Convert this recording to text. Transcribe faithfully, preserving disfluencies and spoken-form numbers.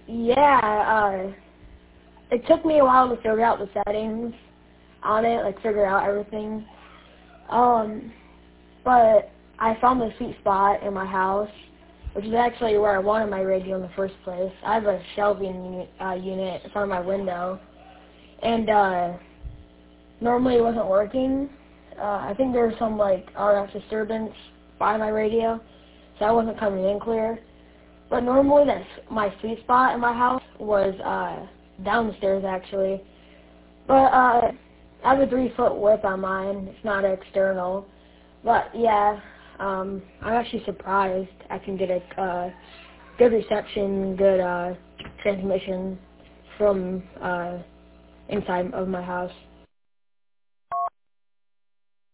Yeah, uh, it took me a while to figure out the settings on it, like figure out everything. Um, but I found the sweet spot in my house, which is actually where I wanted my radio in the first place. I have a shelving unit, uh, unit in front of my window, and uh, normally it wasn't working. Uh, I think there was some like R F disturbance by my radio, so I wasn't coming in clear. But normally that's my sweet spot in my house was uh, downstairs actually. But uh, I have a three foot width on mine. It's not external. But yeah, um, I'm actually surprised I can get a uh, good reception, good uh, transmission from uh, inside of my house.